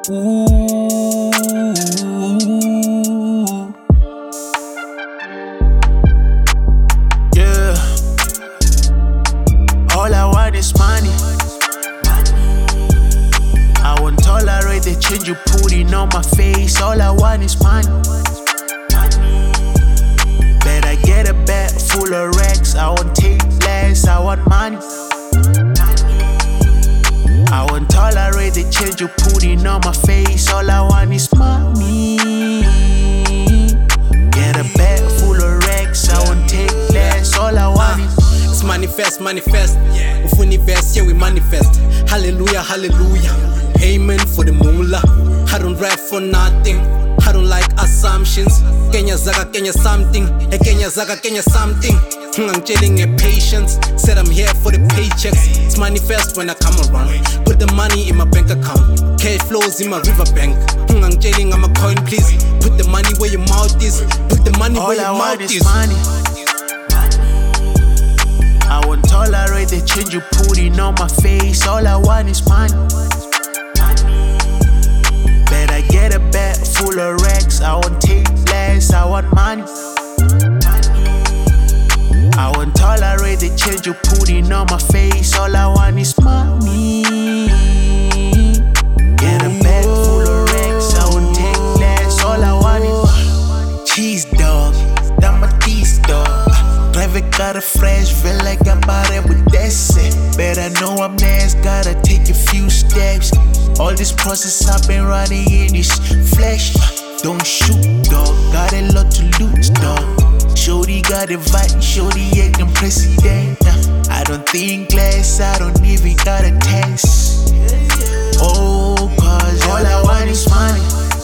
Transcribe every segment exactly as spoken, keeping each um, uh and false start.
Ooh. Yeah. All I want is money. I won't tolerate the change you putting on my face. All I want is money. Better get a bag full of racks. I won't take less. I want money. I won't tolerate the change you putting on my face. All I want is money. Get a bag full of racks. I won't take less. All I want is It's manifest, manifest. If we manifest, yeah, we manifest. Hallelujah, hallelujah. Amen for the moolah. I don't rap for nothing. I don't like assumptions. Kenya Zaga, Kenya something. Hey, Kenya Zaga, Kenya something. I'm chilling in patience. Said I'm here for the paychecks. It's manifest when I come around. Put the money in my bank account. Cash flows in my riverbank. I'm chilling, I'm a coin, please. Put the money where your mouth is. Put the money all where your I mouth want is. is money. I won't tolerate the change you putting on my face. All I want is money. Better get a bag full of racks. I won't take less. I want money. I won't tolerate the change you putting on my face. All I want is money. Get a bag full of racks. I won't take less. All I want is cheese dog. That my teeth dog. Private got a fresh, feel like I'm out there with that set. Bet I know I'm next, gotta take a few steps. All this process I've been running in this flesh. Don't shoot, dog, got a lot to lose, dog. Shorty got a vibe, shorty acting president. I don't think less, I don't even got a test. Oh, cause all I want is money.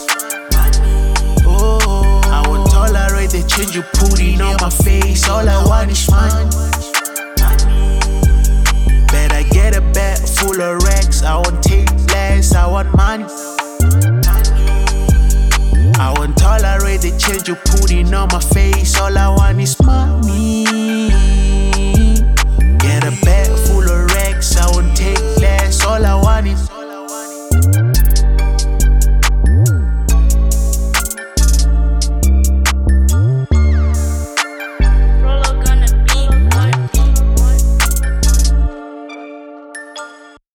Oh, I won't tolerate the change you putting on my face. All I want is money. Better get a bag full of racks. I won't take less. I want money. I won't tolerate the change you putting on my face. All I want is money.